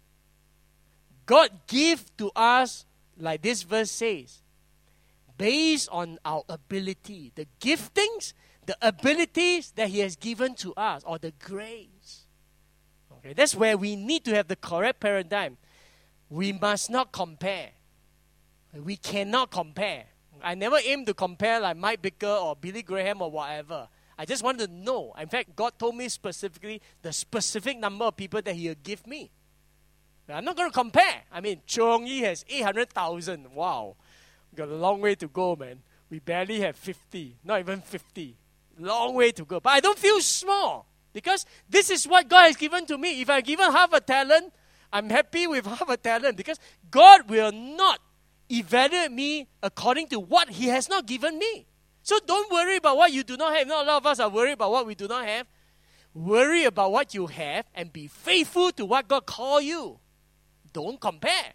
God gives to us, like this verse says, based on our ability, the giftings, the abilities that he has given to us, or the grace. Okay, that's where we need to have the correct paradigm. We must not compare. We cannot compare. I never aim to compare like Mike Bicker or Billy Graham or whatever. I just want to know. In fact, God told me specifically the specific number of people that he will give me. I'm not going to compare. I mean, Chung Yi has 800,000. Wow. Got a long way to go, man. We barely have 50. Not even 50. Long way to go. But I don't feel small. Because this is what God has given to me. If I've given half a talent, I'm happy with half a talent. Because God will not evaluate me according to what he has not given me. So don't worry about what you do not have. Not a lot of us are worried about what we do not have. Worry about what you have and be faithful to what God called you. Don't compare.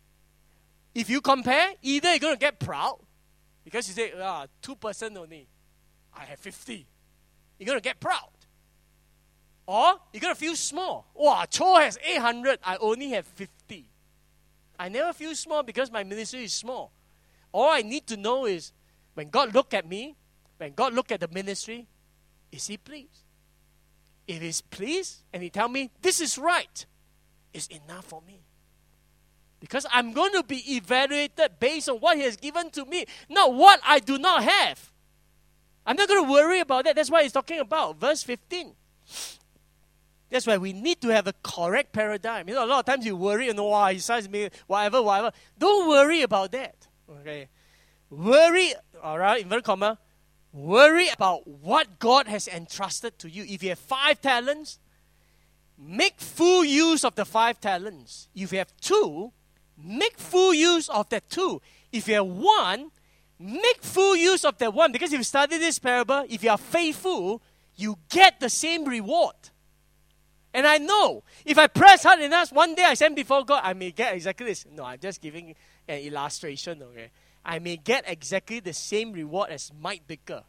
If you compare, either you're going to get proud because you say, 2% only. I have 50. You're going to get proud. Or you're going to feel small. Wow, Cho has 800. I only have 50. I never feel small because my ministry is small. All I need to know is when God look at me, when God look at the ministry, is he pleased? If he's pleased and he tell me, this is right, it's enough for me. Because I'm going to be evaluated based on what he has given to me, not what I do not have. I'm not going to worry about that. That's what he's talking about. Verse 15. That's why we need to have a correct paradigm. You know, a lot of times you worry, he says me, whatever. Don't worry about that. Okay. Worry, all right, inverted comma, worry about what God has entrusted to you. If you have 5 talents, make full use of the 5 talents. If you have 2, make full use of that 2. If you have 1, make full use of that 1. Because if you study this parable, if you are faithful, you get the same reward. And I know, if I press hard enough, one day I stand before God, I may get exactly this. No, I'm just giving an illustration, okay? I may get exactly the same reward as Mike Bicker.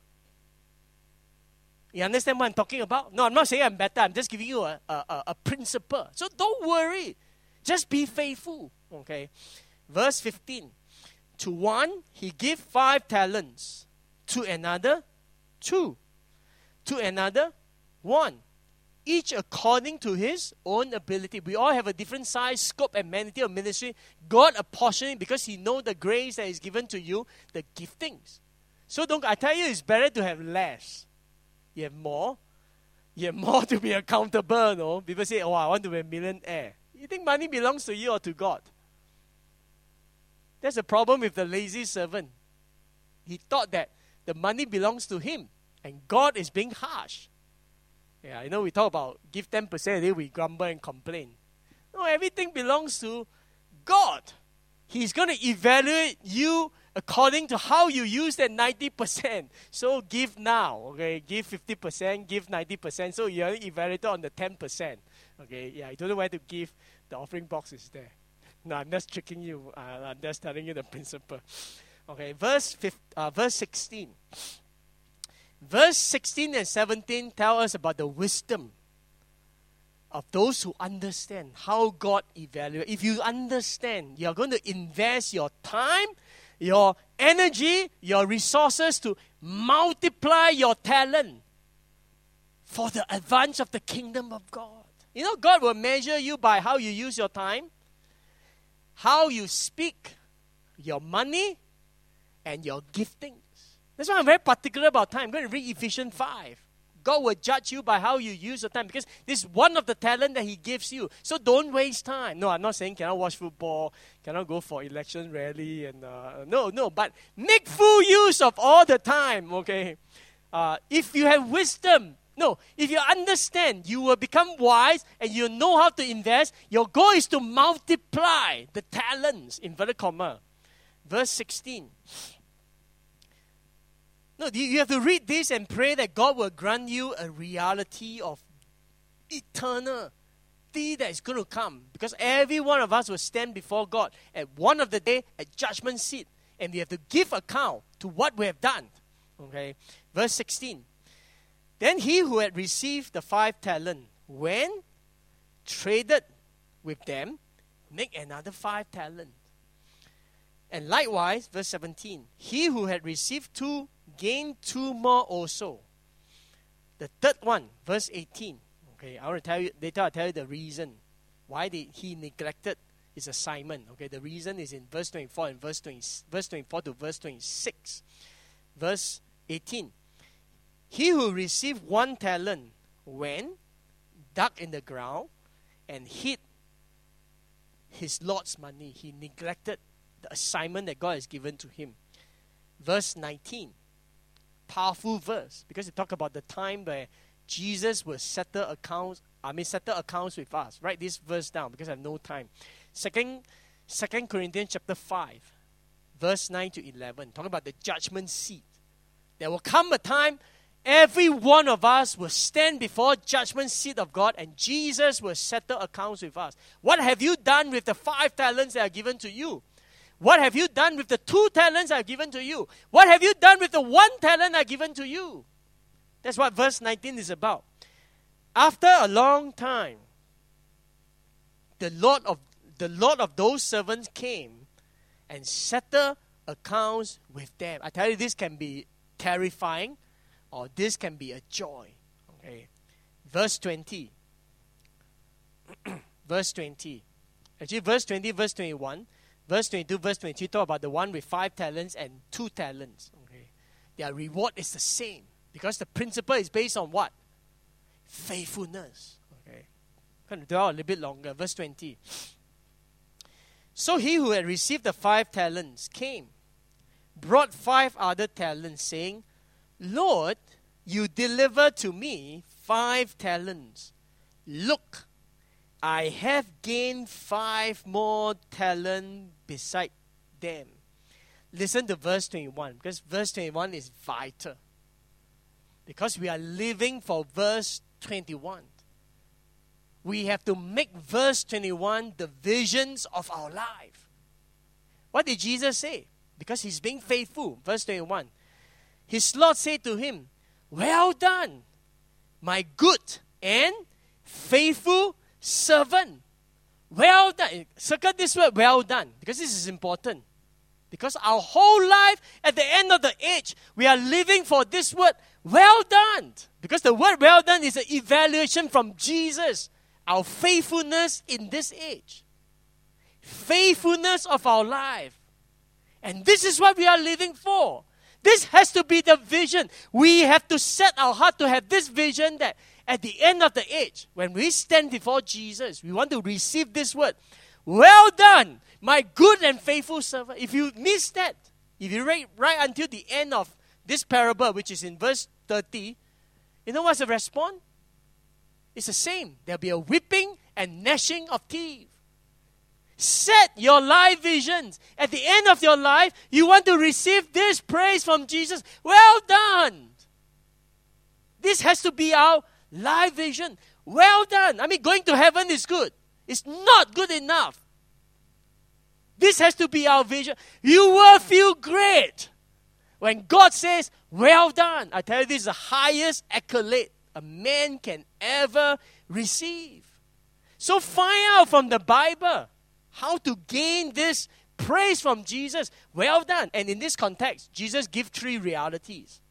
You understand what I'm talking about? No, I'm not saying I'm better. I'm just giving you a principle. So don't worry. Just be faithful, okay? Verse 15. To one, he gave 5 talents. To another, 2. To another, 1. Each according to his own ability. We all have a different size, scope, and magnitude of ministry. God apportioning because he knows the grace that is given to you, the giftings. So I tell you, it's better to have less. You have more. You have more to be accountable, no? People say, I want to be a millionaire. You think money belongs to you or to God? That's the problem with the lazy servant. He thought that the money belongs to him, and God is being harsh. Yeah, we talk about give 10%, then we grumble and complain. No, everything belongs to God. He's going to evaluate you according to how you use that 90%. So give now, okay? Give 50%, give 90%. So you're evaluated on the 10%. Okay, yeah, I don't know where to give. The offering box is there. No, I'm just tricking you. I'm just telling you the principle. Okay, verse 16. Verse 16 and 17 tell us about the wisdom of those who understand how God evaluates. If you understand, you're going to invest your time, your energy, your resources to multiply your talent for the advance of the kingdom of God. You know, God will measure you by how you use your time, how you speak, your money, and your giftings. That's why I'm very particular about time. I'm going to read Ephesians 5. God will judge you by how you use your time, because this is one of the talent that He gives you. So don't waste time. No, I'm not saying cannot watch football, cannot go for election rally, and no. But make full use of all the time. Okay, if you have wisdom, if you understand, you will become wise and you know how to invest. Your goal is to multiply the talents, inverted comma. Verse 16. No, you have to read this and pray that God will grant you a reality of eternity that is going to come. Because every one of us will stand before God at one of the day at judgment seat. And we have to give account to what we have done. Okay. Verse 16. Then he who had received the 5 talents went, traded with them, make another 5 talents. And likewise, verse 17. He who had received 2 gained 2 more also. The third one, verse 18. Okay, I want to tell you, later I'll tell you the reason why he neglected his assignment. Okay, the reason is in verse 24 and verse 24 to verse 26. Verse 18. He who received 1 talent went, dug in the ground, and hid his Lord's money. He neglected the assignment that God has given to him. Verse 19. Powerful verse, because it talks about the time where Jesus will settle accounts with us. Write this verse down because I have no time. Second Corinthians chapter 5, verse 9 to 11, talking about the judgment seat. There will come a time every one of us will stand before judgment seat of God, and Jesus will settle accounts with us. What have you done with the 5 talents that are given to you? What have you done with the 2 talents I've given to you? What have you done with the 1 talent I've given to you? That's what verse 19 is about. After a long time, the Lord of those servants came and settled accounts with them. I tell you, this can be terrifying, or this can be a joy. Okay, verse 20. Verse 20. Actually, verse 20, verse 21. Verse 22, verse 23 talk about the one with 5 talents and 2 talents. Okay, their reward is the same because the principle is based on what? Faithfulness. Okay, I'm going to dwell a little bit longer. Verse 20. So he who had received the 5 talents came, brought 5 other talents, saying, Lord, you delivered to me 5 talents. Look, I have gained 5 more talents beside them. Listen to verse 21, because verse 21 is vital. Because we are living for verse 21. We have to make verse 21 the visions of our life. What did Jesus say? Because he's being faithful. Verse 21. His Lord said to him, well done, my good and faithful servant. Well done. Circle this word, well done, because this is important. Because our whole life, at the end of the age, we are living for this word, well done. Because the word well done is an evaluation from Jesus, our faithfulness in this age. Faithfulness of our life. And this is what we are living for. This has to be the vision. We have to set our heart to have this vision that at the end of the age, when we stand before Jesus, we want to receive this word. Well done, my good and faithful servant. If you miss that, if you read right until the end of this parable, which is in verse 30, you know what's the response? It's the same. There'll be a whipping and gnashing of teeth. Set your life visions. At the end of your life, you want to receive this praise from Jesus. Well done. This has to be our life vision. Well done. I mean, going to heaven is good. It's not good enough. This has to be our vision. You will feel great when God says, well done. I tell you, this is the highest accolade a man can ever receive. So find out from the Bible how to gain this praise from Jesus. Well done. And in this context, Jesus gives 3 realities.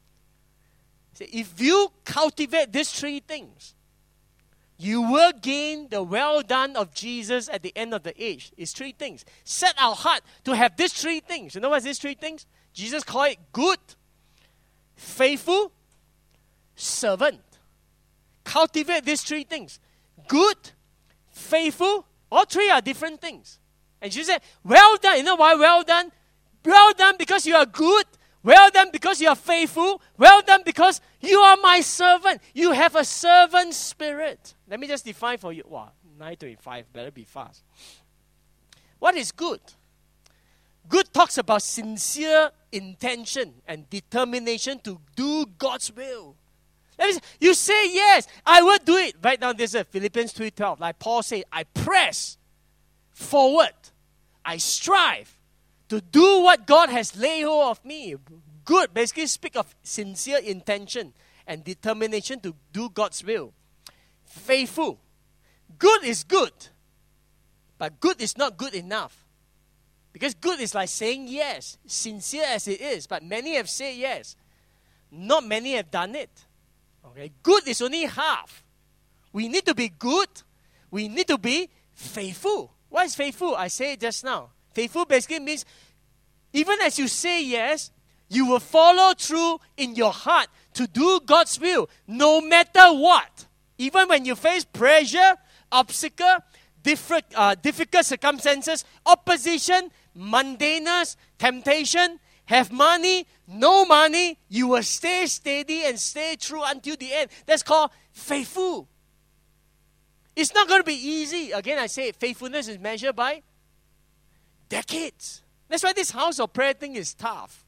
So if you cultivate these 3 things, you will gain the well done of Jesus at the end of the age. It's 3 things. Set our heart to have these 3 things. You know what's these 3 things? Jesus called it good, faithful, servant. Cultivate these three things. Good, faithful, all three are different things. And Jesus said, well done. You know why well done? Well done because you are good. Well done because you are faithful. Well done because you are my servant. You have a servant spirit. Let me just define for you. Wow, 9:25, better be fast. What is good? Good talks about sincere intention and determination to do God's will. That means you say yes, I will do it. Right now, this is Philippians 3:12. Like Paul said, I press forward. I strive to do what God has laid hold of me. Good basically speak of sincere intention and determination to do God's will. Faithful. Good is good, but good is not good enough. Because good is like saying yes, sincere as it is, but many have said yes. Not many have done it. Okay, good is only half. We need to be good. We need to be faithful. What is faithful? I said it just now. Faithful basically means even as you say yes, you will follow through in your heart to do God's will, no matter what. Even when you face pressure, obstacle, difficult circumstances, opposition, mundaneness, temptation, have money, no money, you will stay steady and stay true until the end. That's called faithful. It's not going to be easy. Again, I say faithfulness is measured by decades. That's why this house of prayer thing is tough.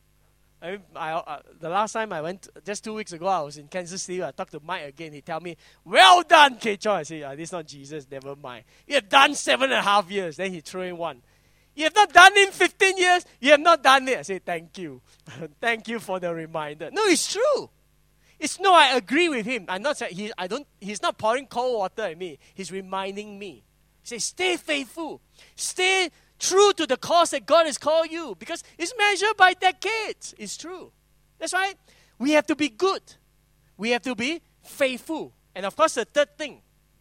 The last time I went, just 2 weeks ago, I was in Kansas City. I talked to Mike again. He tell me, well done, K-Chon. I say, this is not Jesus, never mind. You have done 7.5 years. Then he threw in one. You have not done it in 15 years. You have not done it. I say, thank you. Thank you for the reminder. No, it's true. It's no, I agree with him. I'm not saying he's not pouring cold water at me. He's reminding me. He says, stay faithful. Stay true to the cause that God has called you. Because it's measured by decades. It's true. That's why we have to be good. We have to be faithful. And of course, the third thing,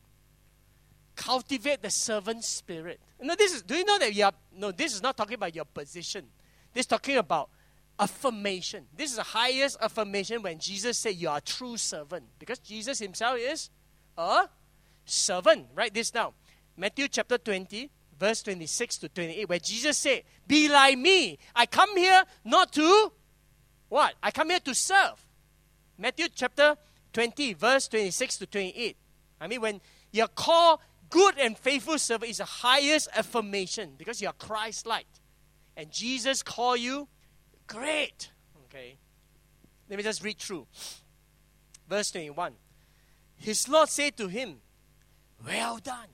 cultivate the servant spirit. Do you know that this is not talking about your position. This is talking about affirmation. This is the highest affirmation when Jesus said you are a true servant. Because Jesus himself is a servant. Write this down. Matthew chapter 20, verse 26 to 28, where Jesus said, be like me. I come here not to, what? I come here to serve. Matthew chapter 20, verse 26 to 28. I mean, when you're called good and faithful servant, is the highest affirmation because you're Christ-like. And Jesus called you great. Okay. Let me just read through. Verse 21. His Lord said to him, well done,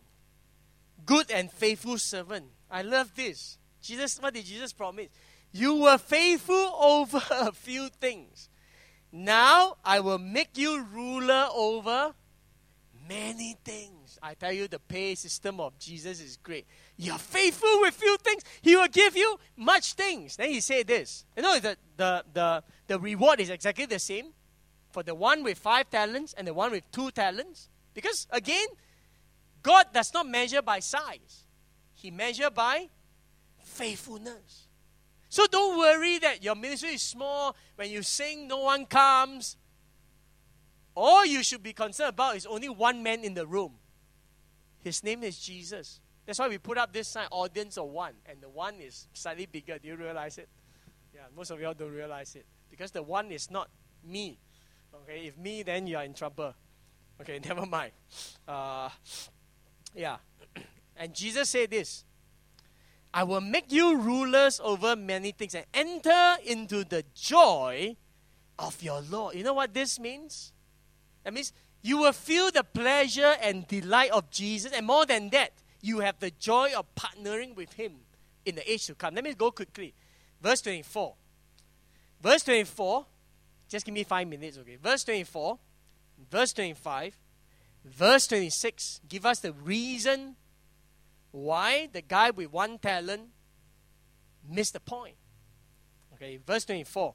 good and faithful servant. I love this. What did Jesus promise? You were faithful over a few things. Now I will make you ruler over many things. I tell you, the pay system of Jesus is great. You're faithful with few things, he will give you much things. Then he said this. You know, the reward is exactly the same for the one with 5 talents and the one with 2 talents. Because again, God does not measure by size. He measures by faithfulness. So don't worry that your ministry is small. When you sing, no one comes. All you should be concerned about is only one man in the room. His name is Jesus. That's why we put up this sign, audience of one. And the one is slightly bigger. Do you realize it? Yeah, most of y'all don't realize it. Because the one is not me. Okay, if me, then you are in trouble. Okay, never mind. Yeah. And Jesus said this, I will make you rulers over many things and enter into the joy of your Lord. You know what this means? That means you will feel the pleasure and delight of Jesus. And more than that, you have the joy of partnering with him in the age to come. Let me go quickly. Verse 24. Verse 24. Just give me 5 minutes, okay? Verse 24. Verse 25. Verse 26. Give us the reason why the guy with 1 talent missed the point. Okay, verse 24.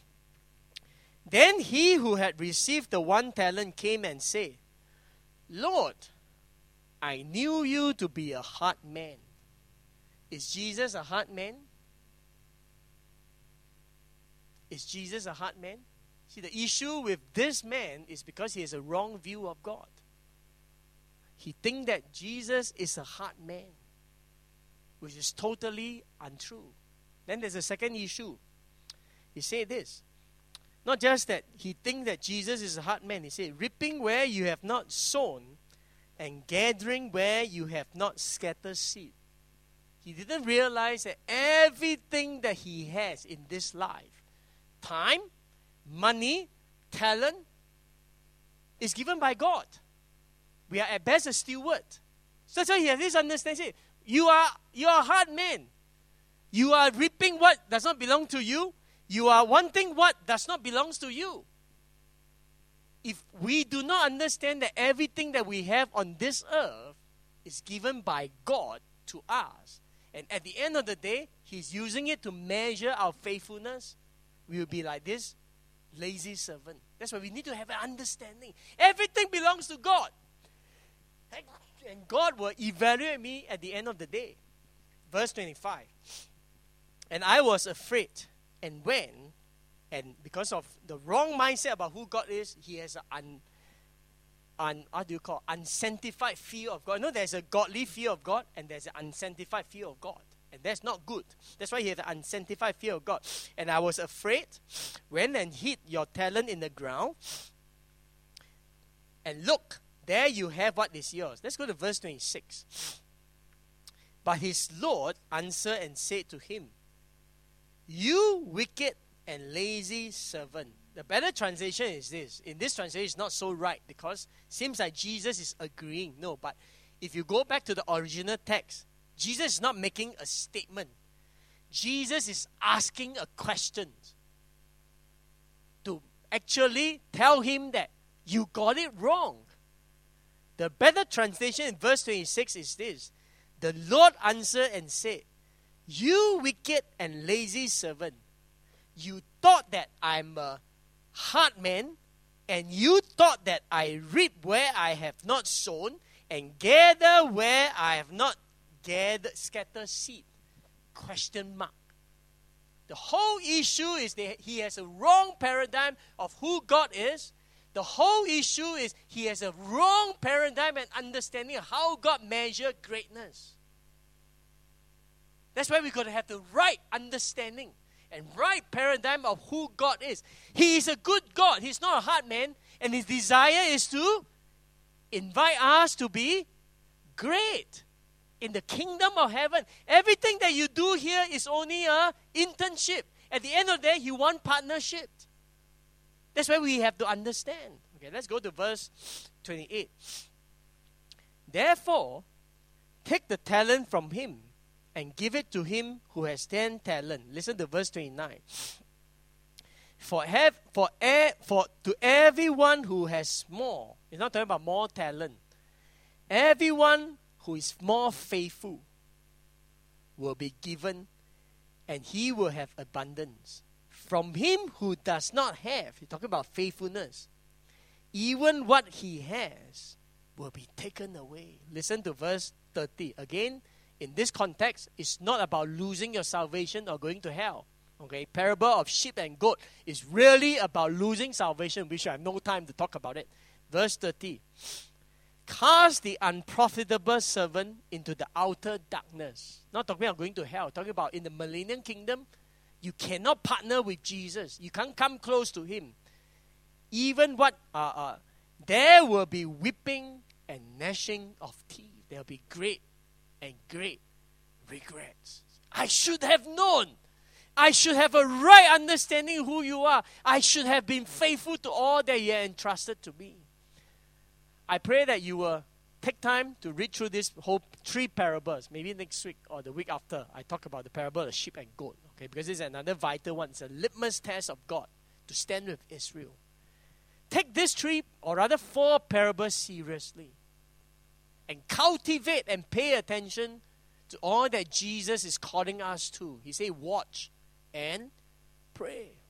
Then he who had received the 1 talent came and said, Lord, I knew you to be a hard man. Is Jesus a hard man? Is Jesus a hard man? See, the issue with this man is because he has a wrong view of God. He thinks that Jesus is a hard man, which is totally untrue. Then there's a second issue. He said this. Not just that he thinks that Jesus is a hard man. He said, reaping where you have not sown and gathering where you have not scattered seed. He didn't realize that everything that he has in this life, time, money, talent, is given by God. We are at best a steward. So that's why he has this understanding. You are a hard man. You are reaping what does not belong to you. You are wanting what does not belong to you. If we do not understand that everything that we have on this earth is given by God to us, and at the end of the day, He's using it to measure our faithfulness, we will be like this lazy servant. That's why we need to have an understanding. Everything belongs to God. And God will evaluate me at the end of the day. Verse 25. And I was afraid and went, and because of the wrong mindset about who God is, he has an unsanctified fear of God. No, there's a godly fear of God and there's an unsanctified fear of God. And that's not good. That's why he has an unsanctified fear of God. And I was afraid, went and hid your talent in the ground. And look, there you have what is yours. Let's go to verse 26. But his Lord answered and said to him, you wicked and lazy servant. The better translation is this. In this translation, it's not so right because it seems like Jesus is agreeing. No, but if you go back to the original text, Jesus is not making a statement. Jesus is asking a question to actually tell him that you got it wrong. The better translation in verse 26 is this. The Lord answered and said, you wicked and lazy servant, you thought that I'm a hard man, and you thought that I reap where I have not sown, and gather where I have not scattered seed. Question mark. The whole issue is that he has a wrong paradigm of who God is. The whole issue is he has a wrong paradigm and understanding of how God measures greatness. That's why we've got to have the right understanding and right paradigm of who God is. He is a good God. He's not a hard man. And his desire is to invite us to be great in the kingdom of heaven. Everything that you do here is only an internship. At the end of the day, you want partnership. That's why we have to understand. Okay, let's go to verse 28. Therefore, take the talent from him and give it to him who has 10 talents. Listen to verse 29. To everyone who has more, it's not talking about more talent. Everyone who is more faithful will be given, and he will have abundance. From him who does not have, he's talking about faithfulness, even what he has will be taken away. Listen to verse 30. Again, in this context, it's not about losing your salvation or going to hell. Okay, parable of sheep and goat is really about losing salvation, which I have no time to talk about it. Verse 30. Cast the unprofitable servant into the outer darkness. Not talking about going to hell, talking about in the millennium kingdom, you cannot partner with Jesus. You can't come close to him. Even there will be weeping and gnashing of teeth. There will be great and great regrets. I should have known. I should have a right understanding of who you are. I should have been faithful to all that you have entrusted to me. I pray that you will take time to read through this whole 3 parables. Maybe next week or the week after, I talk about the parable of sheep and goat. Okay, because it's another vital one. It's a litmus test of God to stand with Israel. Take these 3 or rather 4 parables seriously and cultivate and pay attention to all that Jesus is calling us to. He said, watch and pray.